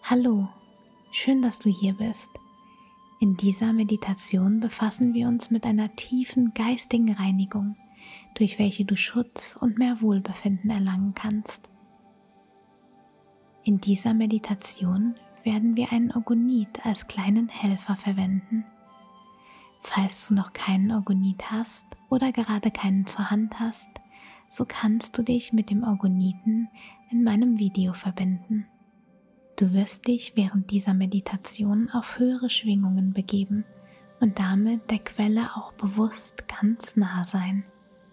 Hallo, schön, dass du hier bist. In dieser Meditation befassen wir uns mit einer tiefen geistigen Reinigung, durch welche du Schutz und mehr Wohlbefinden erlangen kannst. In dieser Meditation werden wir einen Orgonit als kleinen Helfer verwenden. Falls du noch keinen Orgonit hast oder gerade keinen zur Hand hast, so kannst du dich mit dem Orgoniten in meinem Video verbinden. Du wirst dich während dieser Meditation auf höhere Schwingungen begeben und damit der Quelle auch bewusst ganz nah sein.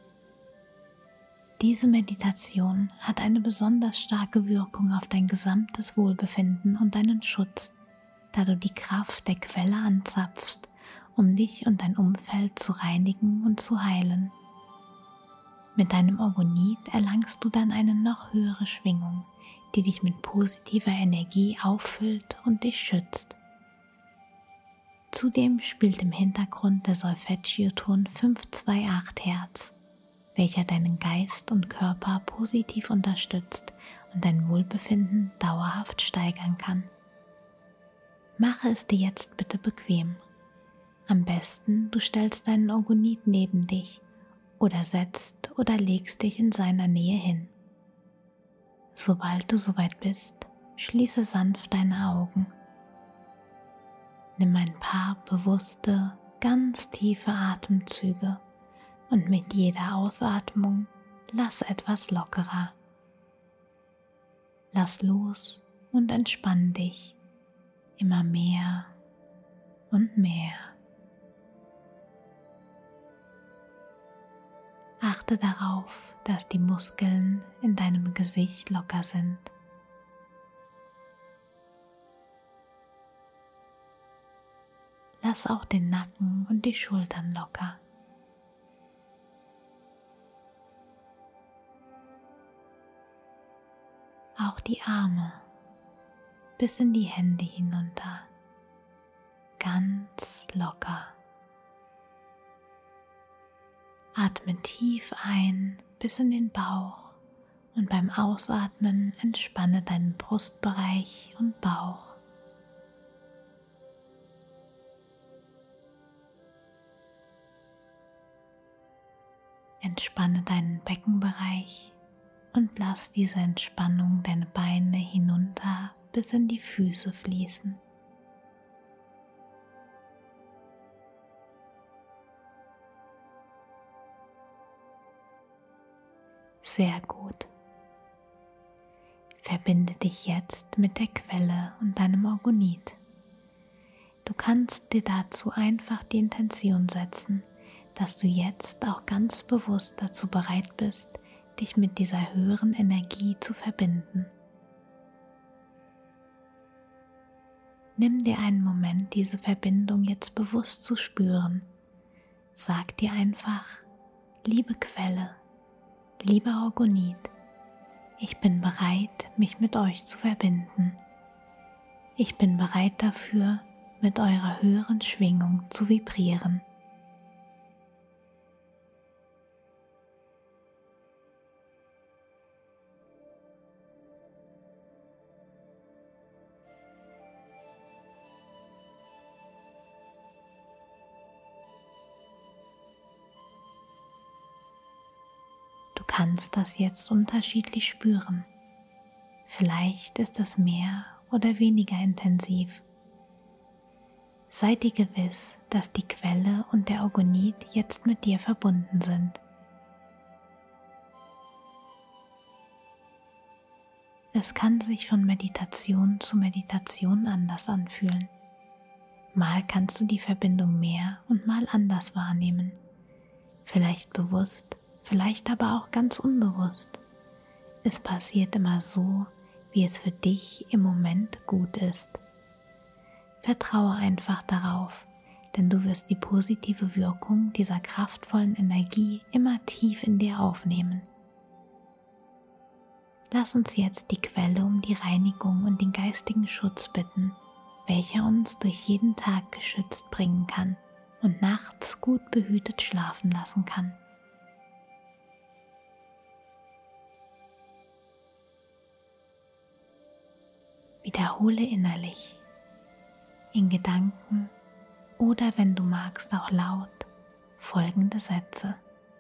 Diese Meditation hat eine besonders starke Wirkung auf dein gesamtes Wohlbefinden und deinen Schutz, da du die Kraft der Quelle anzapfst, um dich und dein Umfeld zu reinigen und zu heilen. Mit deinem Orgonit erlangst du dann eine noch höhere Schwingung, die dich mit positiver Energie auffüllt und dich schützt. Zudem spielt im Hintergrund der Solfeggio-Ton 528 Hertz, welcher deinen Geist und Körper positiv unterstützt und dein Wohlbefinden dauerhaft steigern kann. Mache es dir jetzt bitte bequem. Am besten, du stellst deinen Orgonit neben dich oder setzt oder legst dich in seiner Nähe hin. Sobald du soweit bist, schließe sanft deine Augen. Nimm ein paar bewusste, ganz tiefe Atemzüge und mit jeder Ausatmung lass etwas lockerer. Lass los und entspann dich immer mehr und mehr. Achte darauf, dass die Muskeln in deinem Gesicht locker sind. Lass auch den Nacken und die Schultern locker. Auch die Arme bis in die Hände hinunter, ganz locker. Atme tief ein bis in den Bauch und beim Ausatmen entspanne deinen Brustbereich und Bauch. Entspanne deinen Beckenbereich und lass diese Entspannung deine Beine hinunter bis in die Füße fließen. Sehr gut. Verbinde dich jetzt mit der Quelle und deinem Orgonit. Du kannst dir dazu einfach die Intention setzen, dass du jetzt auch ganz bewusst dazu bereit bist, dich mit dieser höheren Energie zu verbinden. Nimm dir einen Moment, diese Verbindung jetzt bewusst zu spüren. Sag dir einfach: Liebe Quelle, lieber Orgonit, ich bin bereit, mich mit euch zu verbinden. Ich bin bereit dafür, mit eurer höheren Schwingung zu vibrieren. Du kannst das jetzt unterschiedlich spüren. Vielleicht ist es mehr oder weniger intensiv. Sei dir gewiss, dass die Quelle und der Orgonit jetzt mit dir verbunden sind. Es kann sich von Meditation zu Meditation anders anfühlen. Mal kannst du die Verbindung mehr und mal anders wahrnehmen. Vielleicht bewusst, vielleicht aber auch ganz unbewusst. Es passiert immer so, wie es für dich im Moment gut ist. Vertraue einfach darauf, denn du wirst die positive Wirkung dieser kraftvollen Energie immer tief in dir aufnehmen. Lass uns jetzt die Quelle um die Reinigung und den geistigen Schutz bitten, welcher uns durch jeden Tag geschützt bringen kann und nachts gut behütet schlafen lassen kann. Wiederhole innerlich, in Gedanken oder wenn du magst auch laut, folgende Sätze.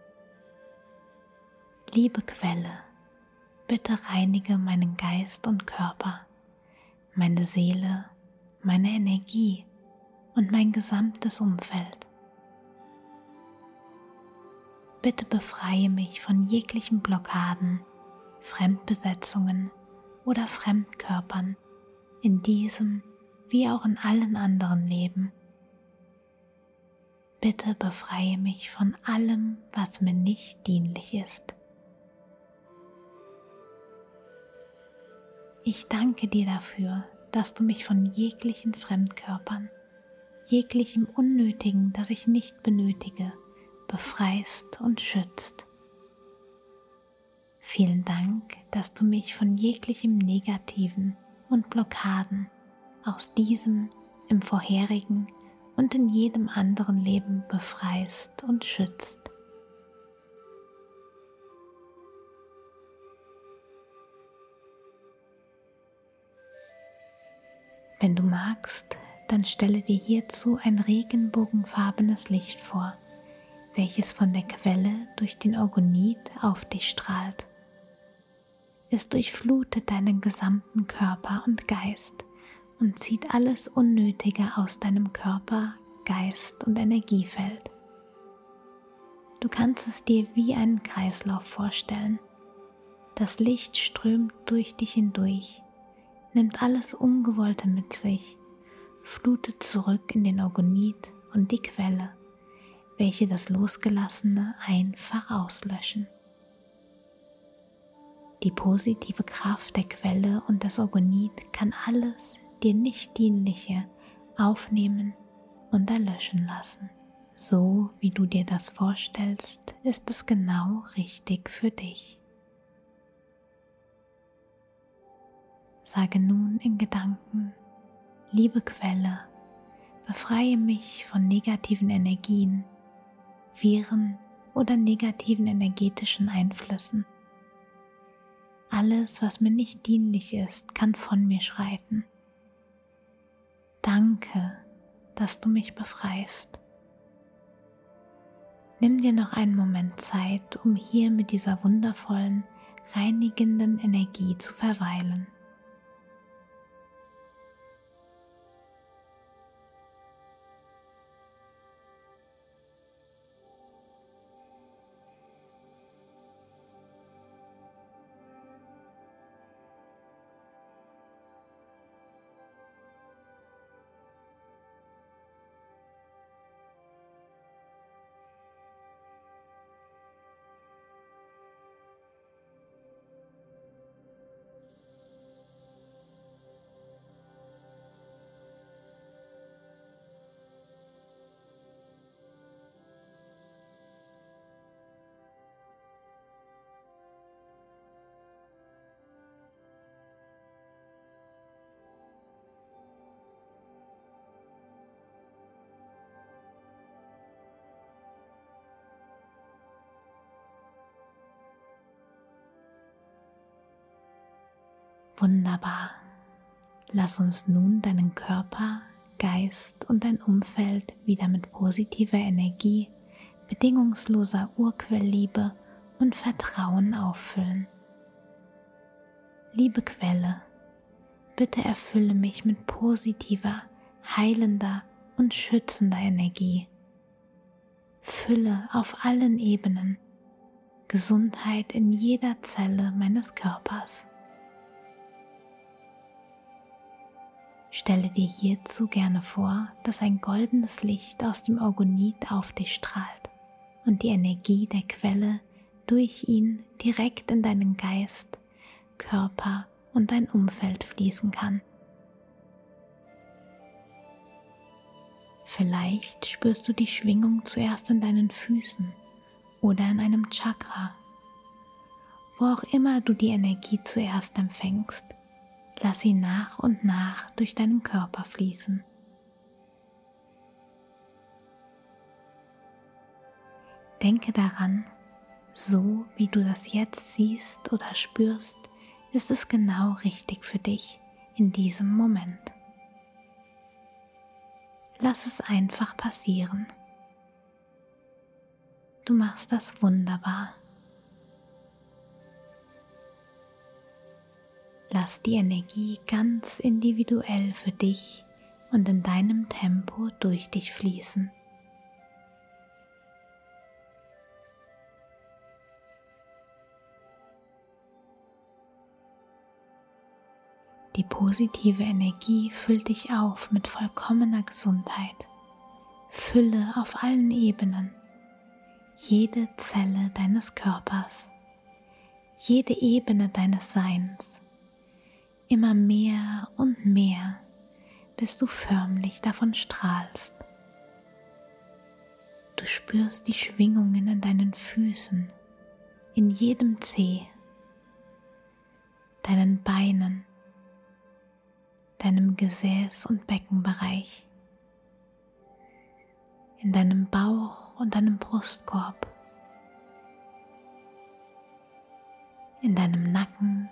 Liebe Quelle, bitte reinige meinen Geist und Körper, meine Seele, meine Energie und mein gesamtes Umfeld. Bitte befreie mich von jeglichen Blockaden, Fremdbesetzungen oder Fremdkörpern in diesem wie auch in allen anderen Leben. Bitte befreie mich von allem, was mir nicht dienlich ist. Ich danke dir dafür, dass du mich von jeglichen Fremdkörpern, jeglichem Unnötigen, das ich nicht benötige, befreist und schützt. Vielen Dank, dass du mich von jeglichem Negativen und Blockaden aus diesem, im vorherigen und in jedem anderen Leben befreist und schützt. Wenn du magst, dann stelle dir hierzu ein regenbogenfarbenes Licht vor, welches von der Quelle durch den Orgonit auf dich strahlt. Es durchflutet deinen gesamten Körper und Geist und zieht alles Unnötige aus deinem Körper, Geist und Energiefeld. Du kannst es dir wie einen Kreislauf vorstellen. Das Licht strömt durch dich hindurch, nimmt alles Ungewollte mit sich, flutet zurück in den Orgonit und die Quelle, welche das Losgelassene einfach auslöschen. Die positive Kraft der Quelle und des Orgonit kann alles dir nicht Dienliche aufnehmen und erlöschen lassen. So wie du dir das vorstellst, ist es genau richtig für dich. Sage nun in Gedanken: Liebe Quelle, befreie mich von negativen Energien, Viren oder negativen energetischen Einflüssen. Alles, was mir nicht dienlich ist, kann von mir schreiten. Danke, dass du mich befreist. Nimm dir noch einen Moment Zeit, um hier mit dieser wundervollen, reinigenden Energie zu verweilen. Wunderbar. Lass uns nun deinen Körper, Geist und dein Umfeld wieder mit positiver Energie, bedingungsloser Urquellliebe und Vertrauen auffüllen. Liebe Quelle, bitte erfülle mich mit positiver, heilender und schützender Energie. Fülle auf allen Ebenen, Gesundheit in jeder Zelle meines Körpers. Stelle dir hierzu gerne vor, dass ein goldenes Licht aus dem Orgonit auf dich strahlt und die Energie der Quelle durch ihn direkt in deinen Geist, Körper und dein Umfeld fließen kann. Vielleicht spürst du die Schwingung zuerst in deinen Füßen oder in einem Chakra. Wo auch immer du die Energie zuerst empfängst, lass sie nach und nach durch deinen Körper fließen. Denke daran, so wie du das jetzt siehst oder spürst, ist es genau richtig für dich, in diesem Moment. Lass es einfach passieren. Du machst das wunderbar. Lass die Energie ganz individuell für dich und in deinem Tempo durch dich fließen. Die positive Energie füllt dich auf mit vollkommener Gesundheit, Fülle auf allen Ebenen, jede Zelle deines Körpers, jede Ebene deines Seins, immer mehr und mehr, bis du förmlich davon strahlst. Du spürst die Schwingungen in deinen Füßen, in jedem Zeh, deinen Beinen, deinem Gesäß- und Beckenbereich, in deinem Bauch und deinem Brustkorb, in deinem Nacken,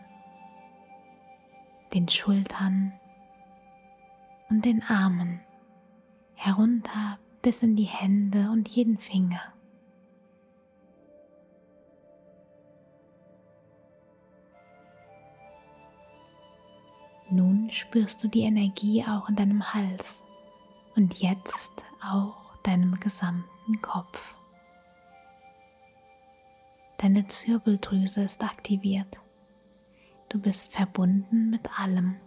den Schultern und den Armen, herunter bis in die Hände und jeden Finger. Nun spürst du die Energie auch in deinem Hals und jetzt auch deinem gesamten Kopf. Deine Zirbeldrüse ist aktiviert. Du bist verbunden mit allem.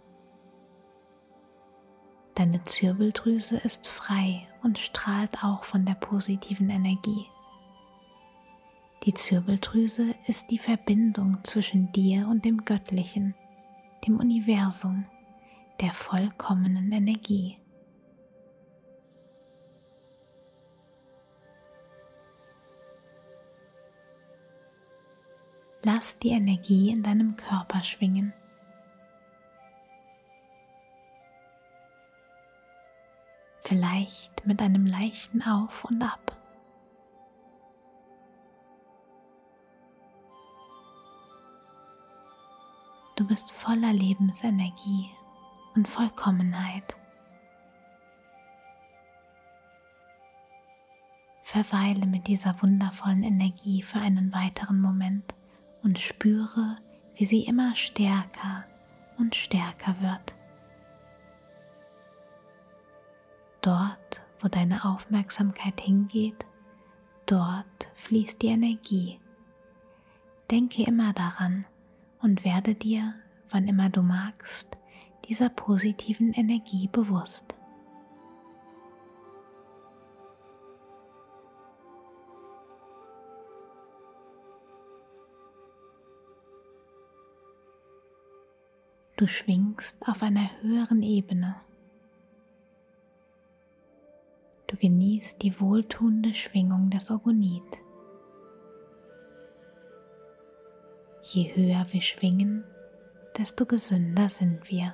Deine Zirbeldrüse ist frei und strahlt auch von der positiven Energie. Die Zirbeldrüse ist die Verbindung zwischen dir und dem Göttlichen, dem Universum, der vollkommenen Energie. Lass die Energie in deinem Körper schwingen. Vielleicht mit einem leichten Auf und Ab. Du bist voller Lebensenergie und Vollkommenheit. Verweile mit dieser wundervollen Energie für einen weiteren Moment und spüre, wie sie immer stärker und stärker wird. Dort, wo deine Aufmerksamkeit hingeht, dort fließt die Energie. Denke immer daran und werde dir, wann immer du magst, dieser positiven Energie bewusst. Du schwingst auf einer höheren Ebene. Du genießt die wohltuende Schwingung des Orgonit. Je höher wir schwingen, desto gesünder sind wir.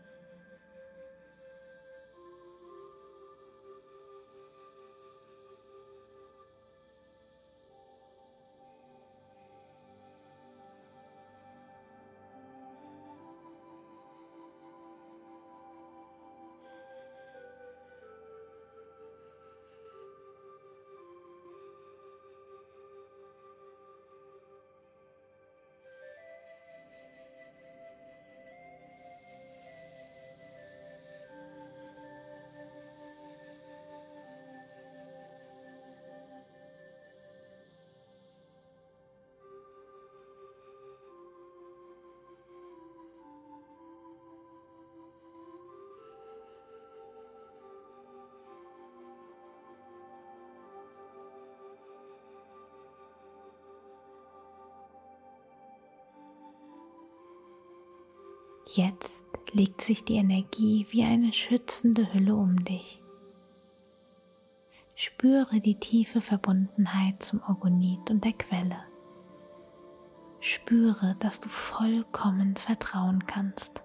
Jetzt legt sich die Energie wie eine schützende Hülle um dich. Spüre die tiefe Verbundenheit zum Orgonit und der Quelle. Spüre, dass du vollkommen vertrauen kannst.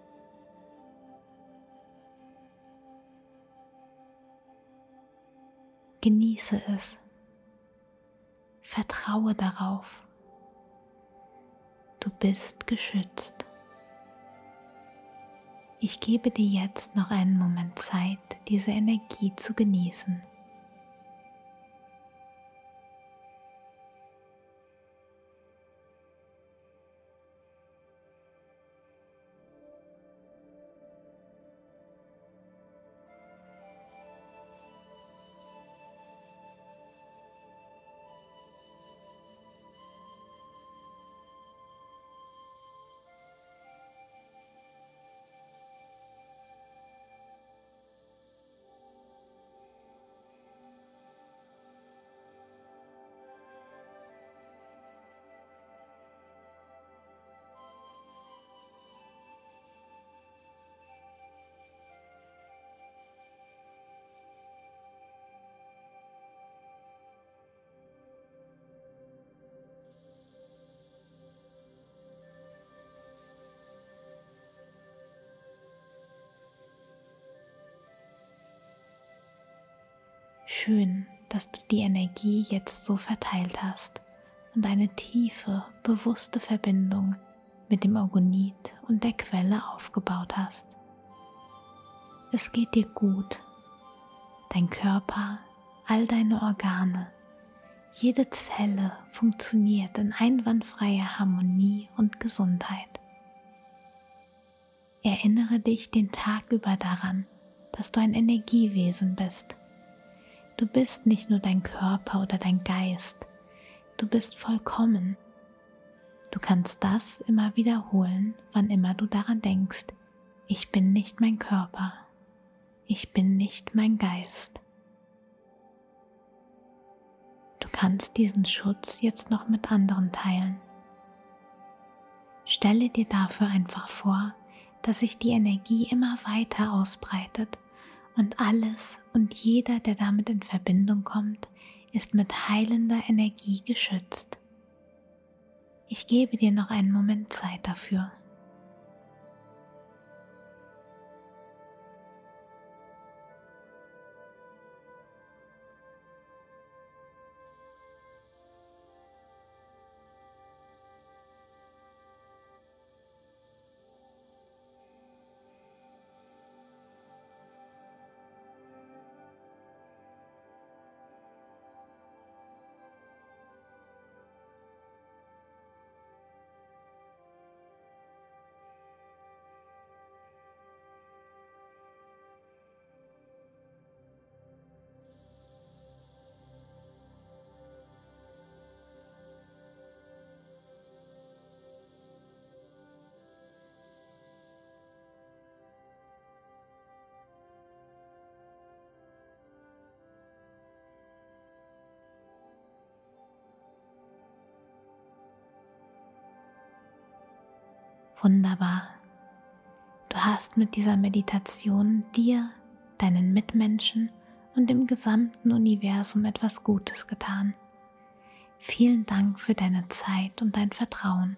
Genieße es. Vertraue darauf. Du bist geschützt. Ich gebe dir jetzt noch einen Moment Zeit, diese Energie zu genießen. Schön, dass du die Energie jetzt so verteilt hast und eine tiefe, bewusste Verbindung mit dem Orgonit und der Quelle aufgebaut hast. Es geht dir gut, dein Körper, all deine Organe, jede Zelle funktioniert in einwandfreier Harmonie und Gesundheit. Erinnere dich den Tag über daran, dass du ein Energiewesen bist. Du bist nicht nur dein Körper oder dein Geist, du bist vollkommen. Du kannst das immer wiederholen, wann immer du daran denkst. Ich bin nicht mein Körper, ich bin nicht mein Geist. Du kannst diesen Schutz jetzt noch mit anderen teilen. Stelle dir dafür einfach vor, dass sich die Energie immer weiter ausbreitet und alles und jeder, der damit in Verbindung kommt, ist mit heilender Energie geschützt. Ich gebe dir noch einen Moment Zeit dafür. Wunderbar. Du hast mit dieser Meditation dir, deinen Mitmenschen und dem gesamten Universum etwas Gutes getan. Vielen Dank für deine Zeit und dein Vertrauen.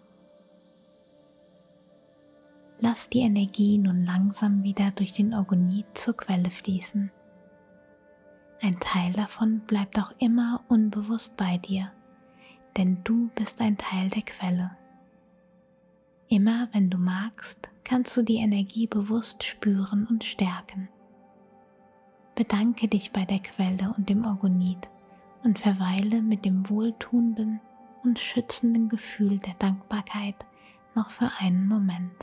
Lass die Energie nun langsam wieder durch den Orgonit zur Quelle fließen. Ein Teil davon bleibt auch immer unbewusst bei dir, denn du bist ein Teil der Quelle. Immer wenn du magst, kannst du die Energie bewusst spüren und stärken. Bedanke dich bei der Quelle und dem Orgonit und verweile mit dem wohltuenden und schützenden Gefühl der Dankbarkeit noch für einen Moment.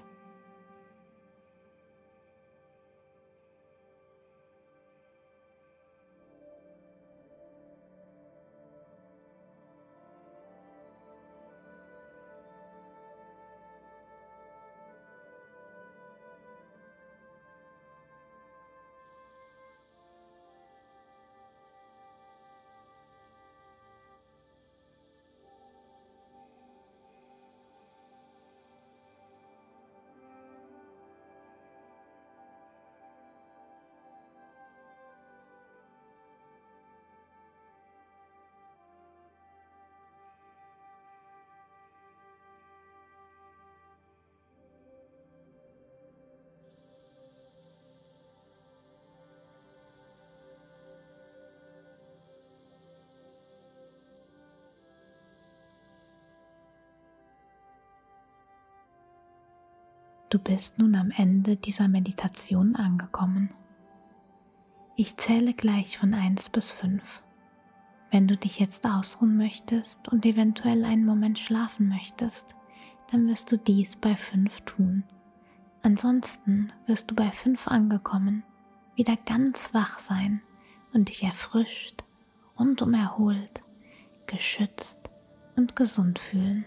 Du bist nun am Ende dieser Meditation angekommen. Ich zähle gleich von 1 bis 5. Wenn du dich jetzt ausruhen möchtest und eventuell einen Moment schlafen möchtest, dann wirst du dies bei 5 tun. Ansonsten wirst du bei 5 angekommen wieder ganz wach sein und dich erfrischt, rundum erholt, geschützt und gesund fühlen.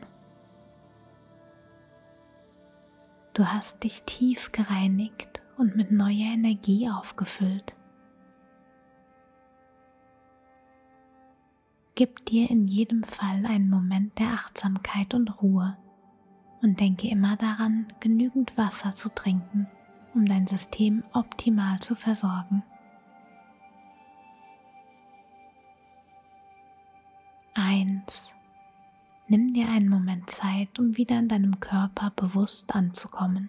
Du hast dich tief gereinigt und mit neuer Energie aufgefüllt. Gib dir in jedem Fall einen Moment der Achtsamkeit und Ruhe und denke immer daran, genügend Wasser zu trinken, um dein System optimal zu versorgen. 1. Nimm dir einen Moment Zeit, um wieder in deinem Körper bewusst anzukommen.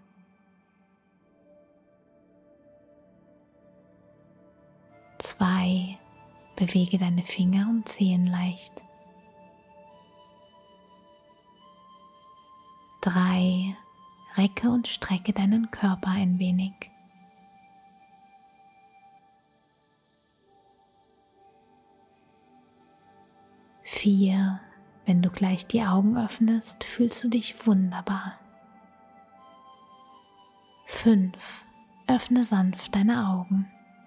2. Bewege deine Finger und Zehen leicht. 3. Recke und strecke deinen Körper ein wenig. 4. Wenn du gleich die Augen öffnest, fühlst du dich wunderbar. 5. Öffne sanft deine Augen.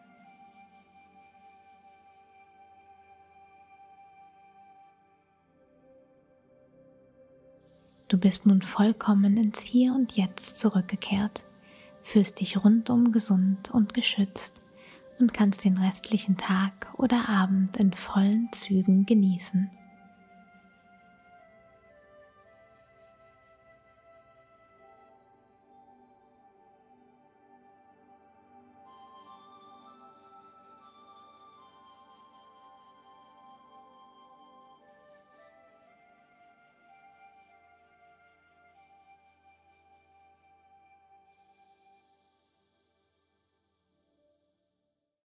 Du bist nun vollkommen ins Hier und Jetzt zurückgekehrt, fühlst dich rundum gesund und geschützt und kannst den restlichen Tag oder Abend in vollen Zügen genießen.